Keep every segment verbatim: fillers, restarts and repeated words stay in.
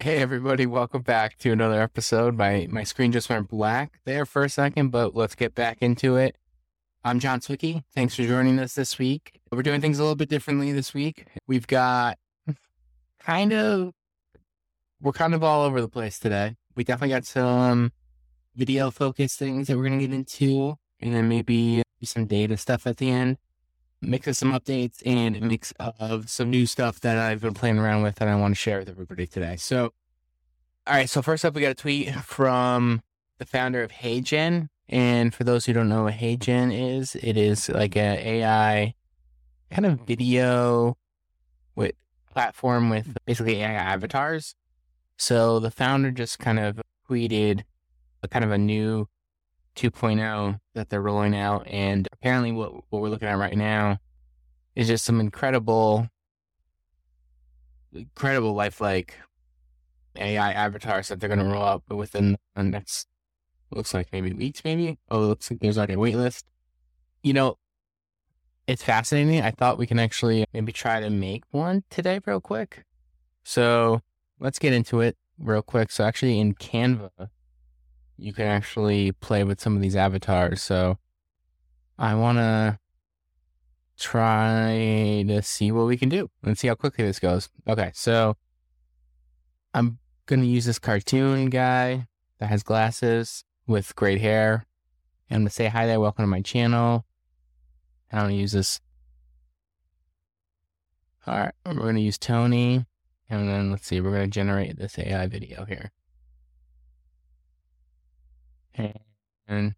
Hey everybody, welcome back to another episode. My my screen just went black there for a second, but let's get back into it. I'm John Swicky. Thanks for joining us this week. We're doing things a little bit differently this week. We've got kind of, we're kind of all over the place today. We definitely got some video focused things that we're going to get into, and then maybe some data stuff at the end. Mix of some updates and a mix of some new stuff that I've been playing around with that I want to share with everybody today. So, all right. So first up, we got a tweet from the founder of HeyGen. And for those who don't know what HeyGen is, it is like a AI kind of video with platform with basically A I avatars. So the founder just kind of tweeted a kind of a new two point oh that they're rolling out, and apparently what, what we're looking at right now is just some incredible incredible lifelike A I avatars that they're going to roll out within the next, looks like maybe weeks, maybe. Oh, it looks like there's already a wait list. You know, it's fascinating. I thought we can actually maybe try to make one today real quick. So let's get into it real quick. So actually in Canva, you can actually play with some of these avatars. So I want to try to see what we can do and see how quickly this goes. Okay, so I'm going to use this cartoon guy that has glasses with great hair. And I'm going to say hi there, welcome to my channel. And I'm going to use this. All right, we're going to use Tony. And then let's see, we're going to generate this A I video here. And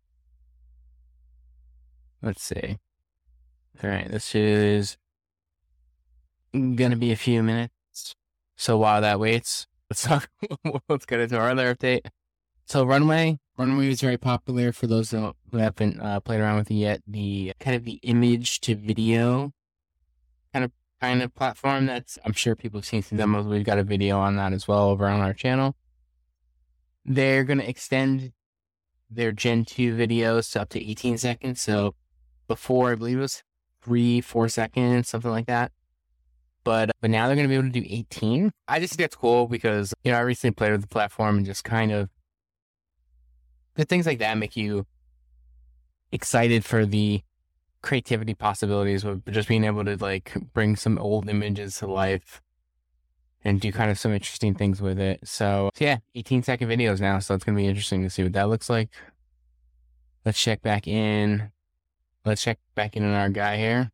let's see. All right, this is going to be a few minutes. So while that waits, let's talk, let's get into our other update. So Runway, Runway is very popular for those who haven't uh, played around with it yet. The kind of the image to video kind of kind of platform that's, I'm sure people have seen some demos. We've got a video on that as well over on our channel. They're going to extend their Gen two videos to up to eighteen seconds. So before, I believe it was three, four seconds, something like that. But but now they're going to be able to do eighteen. I just think that's cool because, you know, I recently played with the platform and just kind of, the things like that make you excited for the creativity possibilities of just being able to like bring some old images to life and do kind of some interesting things with it. So, so yeah, eighteen second videos now. So it's going to be interesting to see what that looks like. Let's check back in. Let's check back in on our guy here.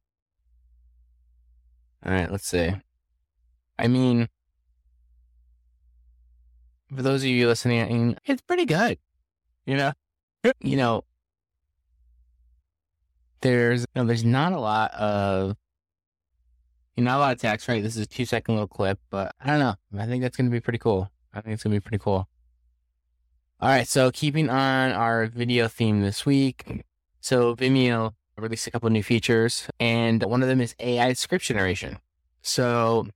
All right, let's see. I mean, for those of you listening, I mean, it's pretty good. You know, you know, there's, you know, there's not a lot of, not a lot of text, right? This is a two second little clip, but I don't know. I think that's going to be pretty cool. I think it's going to be pretty cool. All right. So keeping on our video theme this week. So Vimeo released a couple of new features, and one of them is A I script generation. So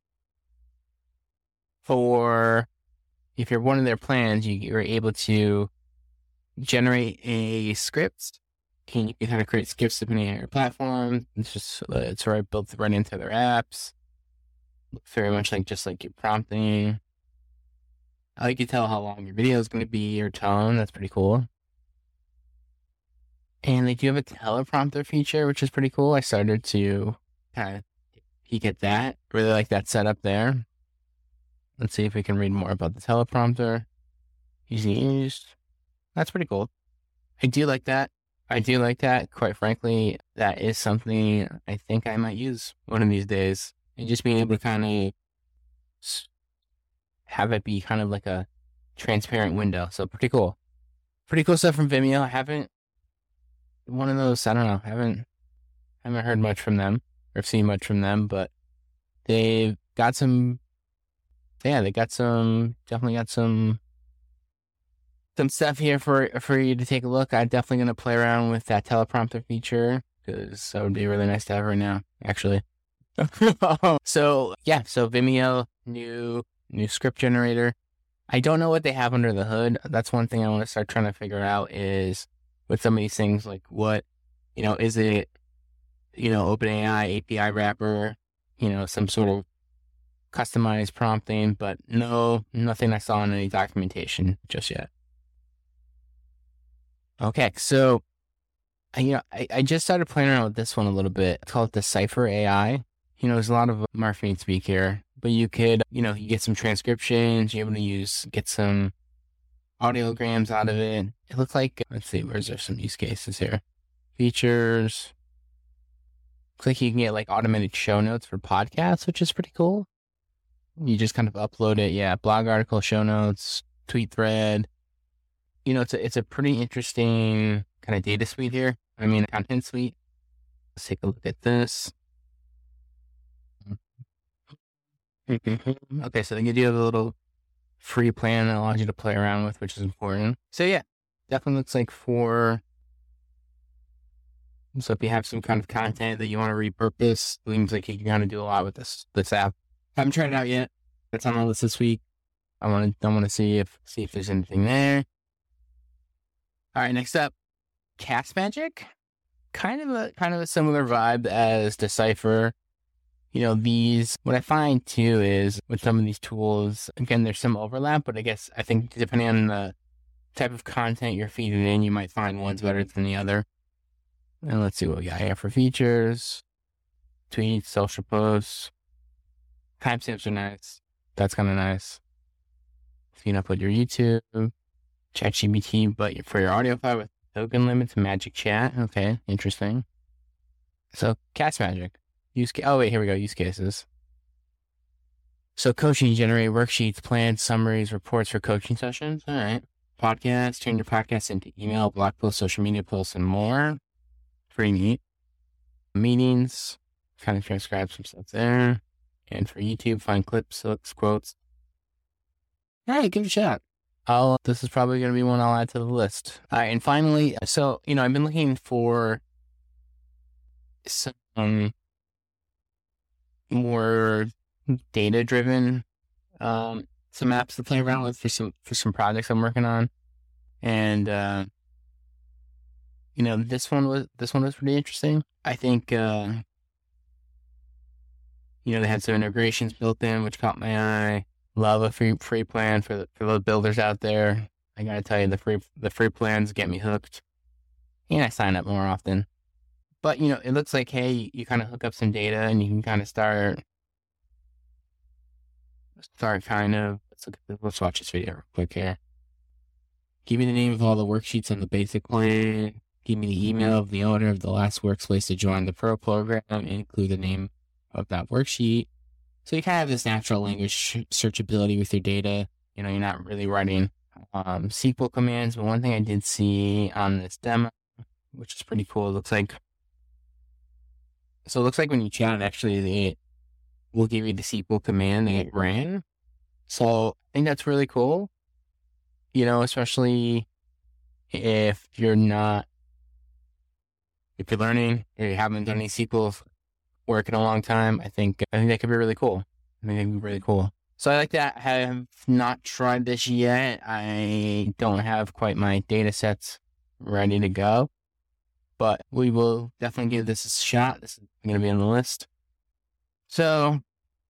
for, if you're one of their plans, you, you're able to generate a script. Can you can kind of create scripts depending on your platform. It's just, it's right built right into their apps. Looks very much like just like your prompting. I like to tell how long your video is going to be, your tone. That's pretty cool. And they do have a teleprompter feature, which is pretty cool. I started to kind of peek at that. Really like that setup there. Let's see if we can read more about the teleprompter. Easy use. That's pretty cool. I do like that. I do like that. Quite frankly, that is something I think I might use one of these days. And just being able to kind of have it be kind of like a transparent window. So pretty cool. Pretty cool stuff from Vimeo. I haven't, one of those, I don't know, haven't, haven't heard much from them or seen much from them, but they've got some, yeah, they got some, definitely got some, some stuff here for, for you to take a look. I'm definitely going to play around with that teleprompter feature because that would be really nice to have right now, actually. So yeah, so Vimeo, new, new script generator. I don't know what they have under the hood. That's one thing I want to start trying to figure out is with some of these things, like what, you know, is it, you know, OpenAI A P I wrapper, you know, some sort of customized prompting, but no, nothing I saw in any documentation just yet. Okay, so you know, I, I just started playing around with this one a little bit. It's called Decipher A I. You know, there's a lot of marketing speak here, but you could, you know, you get some transcriptions, you're able to use, get some audiograms out of it. It looks like, let's see, where's there some use cases here? Features. Looks like you can get like automated show notes for podcasts, which is pretty cool. You just kind of upload it. Yeah, blog article, show notes, tweet thread. You know, it's a, it's a pretty interesting kind of data suite here. I mean, content suite. Let's take a look at this. Okay, so they give you a little free plan that allows you to play around with, which is important. So yeah, definitely looks like for, so if you have some kind of content that you want to repurpose, it seems like you can kind of do a lot with this this app. Haven't tried it out yet. It's on the list this week. I want to I want to see if see if there's anything there. All right, next up, Cast Magic. Kind of a kind of a similar vibe as Decipher. You know, these, what I find too is with some of these tools, again, there's some overlap, but I guess I think depending on the type of content you're feeding in, you might find one's better than the other. And let's see what we got here for features. Tweets, social posts. Timestamps are nice. That's kind of nice. So you can upload your YouTube, ChatGPT, but for your audio file with token limits, Magic Chat. Okay, interesting. So Cast Magic. Use ca- oh wait, here we go. Use cases. So coaching, generate worksheets, plans, summaries, reports for coaching sessions. All right. Podcasts, turn your podcast into email, blog posts, social media posts, and more. Pretty neat. Meetings, kind of transcribe some stuff there. And for YouTube, find clips, hooks, quotes. All right, give it a shot. I'll, this is probably going to be one I'll add to the list. All right, and finally, so, you know, I've been looking for some more data-driven, um, some apps to play around with for some for some projects I'm working on, and uh, you know, this one was this one was pretty interesting. I think uh, you know, they had some integrations built in, which caught my eye. Love a free free plan for the, for the builders out there. I gotta tell you, the free the free plans get me hooked, and I sign up more often. But, you know, it looks like, hey, you kind of hook up some data and you can kind of start, start kind of, let's look at this, let's watch this video real quick here. Give me the name of all the worksheets on the basic plan. Give me the email of the owner of the last workspace to join the pro program and include the name of that worksheet. So you kind of have this natural language searchability with your data. You know, you're not really writing um, S Q L commands, but one thing I did see on this demo, which is pretty cool, it looks like, So it looks like when you chat, actually, it will give you the S Q L command that it ran. So I think that's really cool, you know, especially if you're not, if you're learning, or you haven't done any S Q L work in a long time. I think, I think that could be really cool. I think that could be really cool. So I like that. I have not tried this yet. I don't have quite my data sets ready to go. But we will definitely give this a shot. This is going to be on the list. So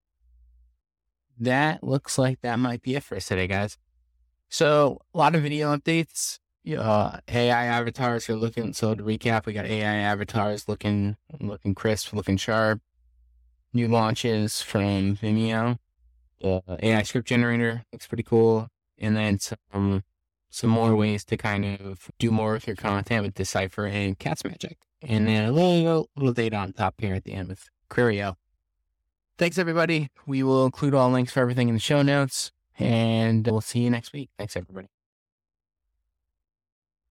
that looks like that might be it for us today, guys. So a lot of video updates. Uh, A I avatars are looking. So to recap, we got A I avatars looking looking crisp, looking sharp. New launches from Vimeo. The A I script generator looks pretty cool. And then some some more ways to kind of do more with your content with Decipher and Cast Magic. And then a little, little data on top here at the end with Querio. Thanks, everybody. We will include all links for everything in the show notes, and we'll see you next week. Thanks, everybody.